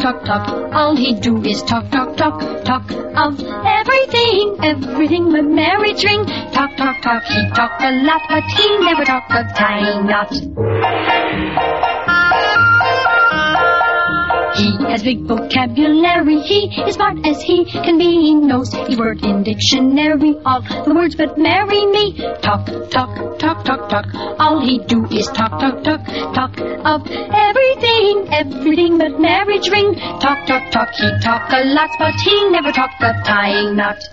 talk, talk. All he do is talk, talk, talk, talk of everything, everything but marriage ring. Talk, talk, talk. He talk a lot, but he never talk of tying knots. He has big vocabulary, he is smart as he can be. He knows each word in dictionary, all the words but marry me. Talk, talk, talk, talk, talk. All he do is talk, talk, talk, talk of everything, everything but marriage ring. Talk, talk, talk. He talk a lot, but he never talk of tying knot.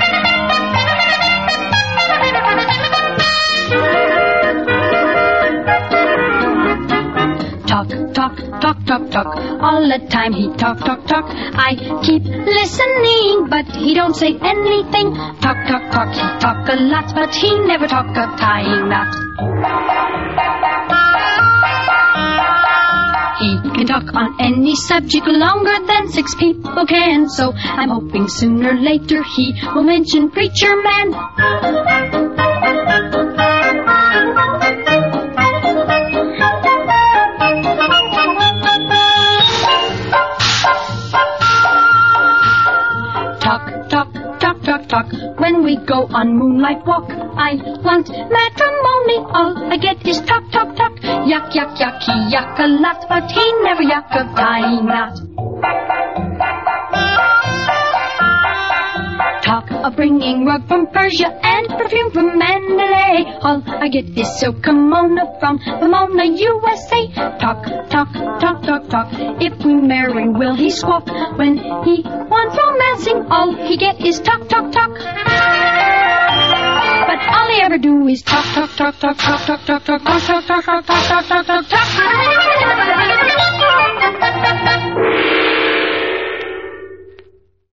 Talk, talk, talk, talk, talk. All the time he talk, talk, talk. I keep listening, but he don't say anything. Talk, talk, talk. He talk a lot, but he never talk of tying knots. He can talk on any subject longer than 6 people can. So I'm hoping sooner or later he will mention Preacher Man. Talk. When we go on moonlight walk, I want matrimony. All I get is talk, talk, talk. Yuck, yuck, yuck. He yuck a lot, but he never yuck of tying knot. Talk of bringing rug from Persia and perfume from Mandalay. All I get is silk kimono from Pomona, USA. Talk, talk, talk, talk, talk. If we marry, will he squawk? When he wants romancing, all he get is talk, talk, talk. But all he ever do is talk, talk, talk, talk, talk, talk, talk, talk, talk, talk, talk, talk, talk, talk, talk, talk.